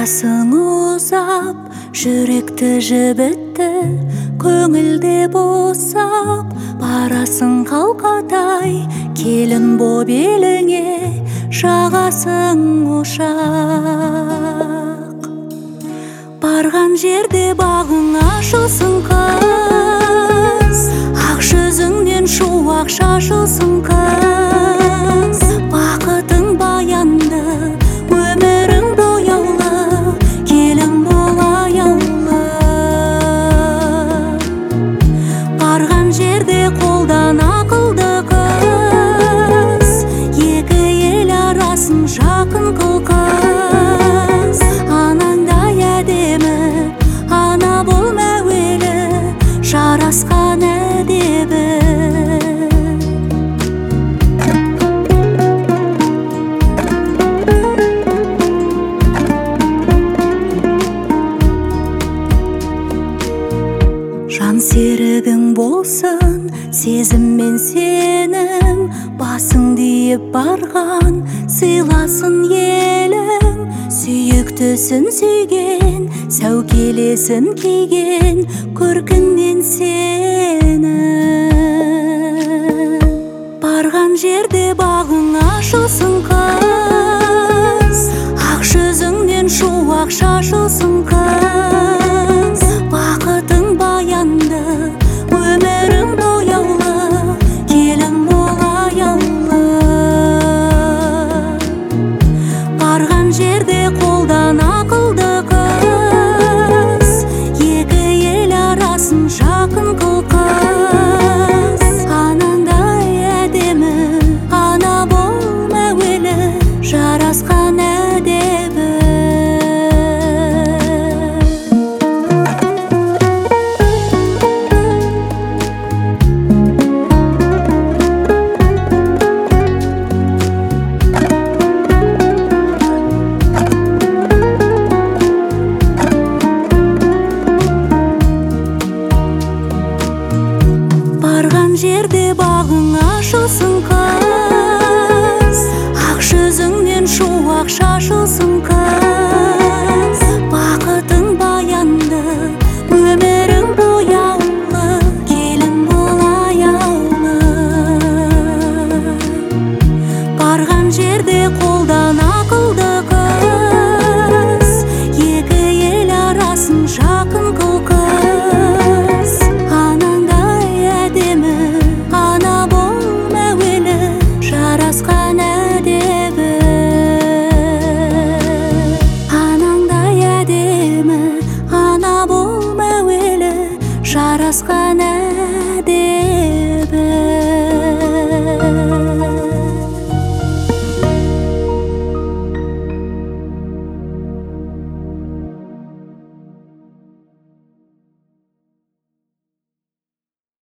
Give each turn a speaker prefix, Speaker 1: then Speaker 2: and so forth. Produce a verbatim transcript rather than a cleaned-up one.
Speaker 1: Басың ұзап, жүректі жібітті, көңілде босап, барасың қалқатай, келін боп еліңе, жағасың ошақ. Барған жерде бағың ашылсын қыз, ақ жүзіңнен шуақ шашылсын қыз. Бақытың баянды, өмірің бояулы, келін бол аяулы. Барған жерде қолдан ақылды қыз, екі ел арасын жақын қыл қыз. Анаңдай әдемі, ана бол мәуелі, жарасқан әдебі. Жан серігің болсын, сезім мен сенім, басың дейіп барған, сыйласын елің. Сүйіктісін сүйген, сәукелесін киген, көркіңнен сені. Барған жерде бағың ашылсын қыз, ақ жүзіңнен шуақ шашылсын қыз. Бақытың баянды, өмірің бояулы, келін бол аяулы. Барған жерде қолдан ақылды қыз, екі ел арасын жақын қыл қыз. Анандай әдемі, ана бол мәуелі, жарасқан әдебі. Барған жерде бағың ашылсын қыз, ақ жүзіңнен шуақ шашылсын қыз. Бақытың баянды, өмірің бояулы, келін бол аяулы. Барған жерде қолдан ақылды қыз, екі ел арасын жақын қыл қыз.